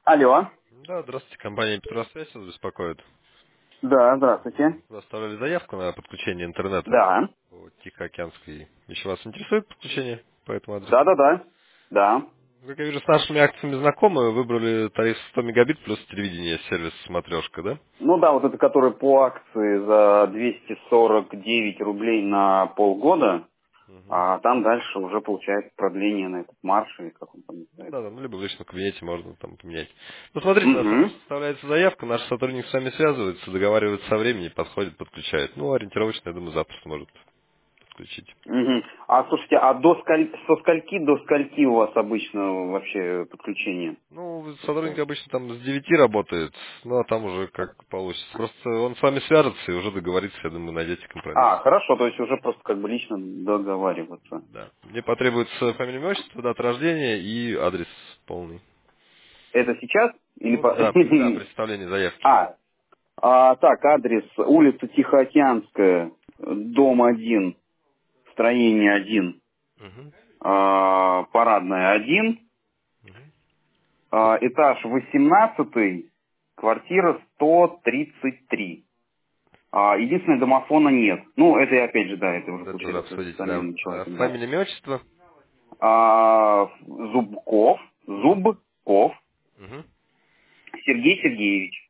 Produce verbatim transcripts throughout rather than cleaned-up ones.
Алло. Да, здравствуйте, компания Петросвязь вас беспокоит. Да, здравствуйте. Вы оставляли заявку на подключение интернета Да. по Тихоокеанской. Еще вас интересует подключение по этому Да, адресу? да, да. Да. Как я вижу, с нашими акциями знакомы, выбрали тариф сто мегабит плюс телевидение, сервис смотрешка, да? Ну да, вот это, который по акции за двести сорок девять рублей на полгода, Угу. а там дальше уже получается продление на этот марш, или как он там Ну называется. да, да, ну либо в личном кабинете можно там поменять. Ну смотрите, у нас Угу. просто составляется заявка, наш сотрудник с вами связывается, договаривается со временем, подходит, подключает. Ну, ориентировочно, я думаю, завтра сможет подключить. Угу. А слушайте, а до сколь... со скольки до скольки у вас обычно вообще подключение? Ну, сотрудник обычно там с девяти работает, ну а там уже как получится. Просто он с вами свяжется и уже договорится, я думаю, найдете компромисс. А, хорошо, то есть уже просто как бы лично договариваться. Да. Мне потребуется фамилия, имя, отчество, дата рождения и адрес полный. Это сейчас или Ну по... да, да, представление заявки. А, А, так, адрес улица Тихоокеанская, дом один, строение один, Угу. а, парадная один, Угу. а, этаж восемнадцатый, квартира сто тридцать три. А, единственное, домофона нет. Ну, это я опять же, да, это уже Это уже получается с обсудите, да. самим А, человеком, да. фамилия, имя, отчество. А, Зубков, Угу. Зубков Угу. Сергей Сергеевич.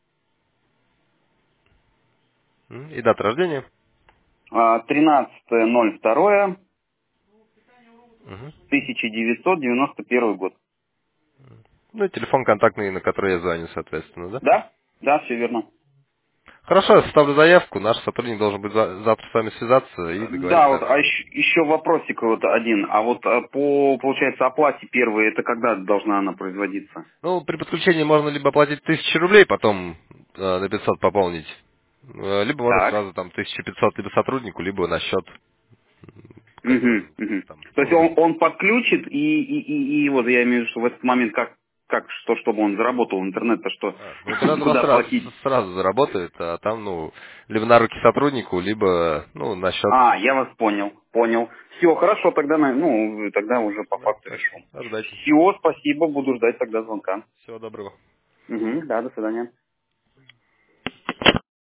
И дата рождения. А, тринадцатое ноль второе Угу. тысяча девятьсот девяносто первый год. Ну и телефон контактный, на который я звоню, соответственно, да? Да? Да, все верно. Хорошо, я составлю заявку, наш сотрудник должен быть за- завтра с вами связаться и Да, договориться о вот, а времени. еще, еще вопросик вот один. А вот а, по, получается, оплате первой, это когда должна она производиться? Ну, при подключении можно либо платить тысячу рублей, потом э, на пятьсот пополнить, э, либо можно Так. сразу там тысяча пятьсот либо сотруднику, либо на счет, Угу, который угу. там, То ну, есть уже. он, он подключит, и, и, и, и вот я имею в виду, что в этот момент как, как что, чтобы он заработал интернет-то, что А, ну, интернет у нас куда сразу, платить? сразу заработает, а там, ну, либо на руки сотруднику, либо, ну, на счет. А, я вас понял, понял. Все, хорошо, тогда, на- ну, тогда уже по Да, факту так, решу. ожидайте. Все, спасибо, буду ждать тогда звонка. Всего доброго. Угу, да, до свидания.